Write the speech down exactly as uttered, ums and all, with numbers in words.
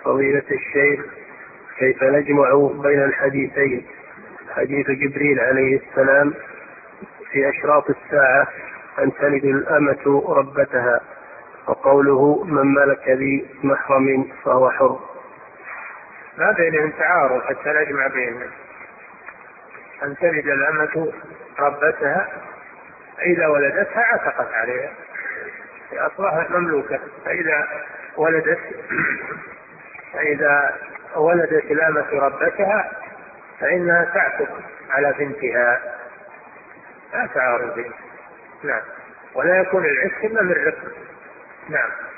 فضيلة الشيخ، كيف نجمع بين الحديثين، حديث جبريل عليه السلام في أشراط الساعة أن تلد الأمة ربتها، وقوله من ملك ذي محرم فهو حر؟ ما بينهم تعارض حتى نجمع بينهم. أن تلد الأمة ربتها إذا ولدتها عتقت عليها، أصلها مملوكة، فإذا ولدت فإذا ولدت الأمة ربتها فإنها تعتق على بنتها، لا تعارض. نعم. ولا يكون العتق إلا من رق. نعم.